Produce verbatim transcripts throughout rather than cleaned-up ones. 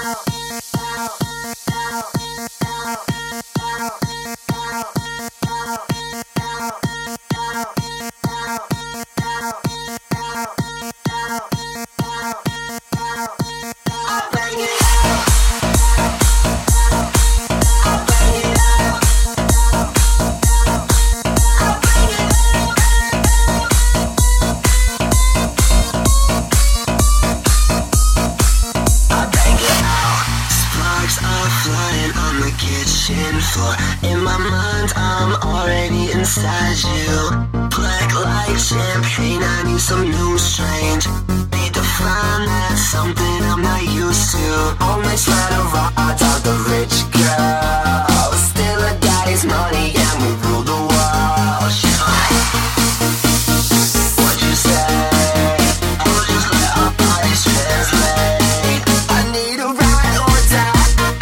kitchen floor. In my mind, I'm already inside you. Black like champagne, I need some new strange. Need to find that something I'm not used to. Only try to rock out the rich girl. Still a daddy's money and we rule the world. What'd you say? We'll just let our bodies translate. I need a ride or die.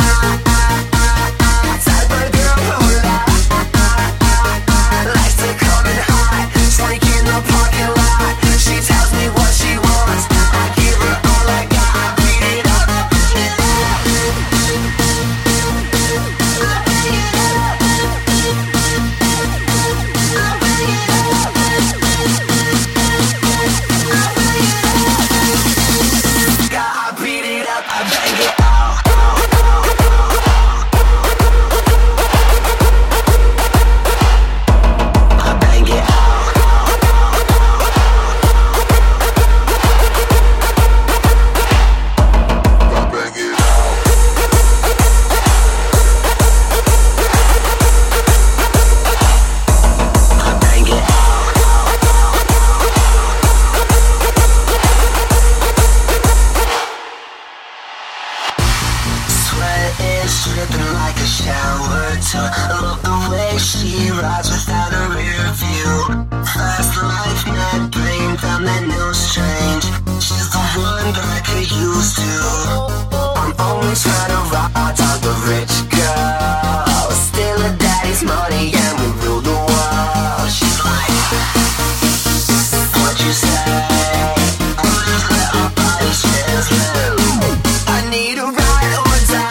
Dripping like a shower too. Love the way she rides without a rear view. Fast life, mad brain, found that new strange. She's the one that I could use to. I'm only trying to rock out the rich girl. Still a daddy's money and we rule the world. She's like, what'd you say? We'll just let our bodies translate. I need a ride or die.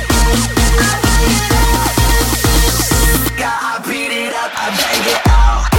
I bang it out.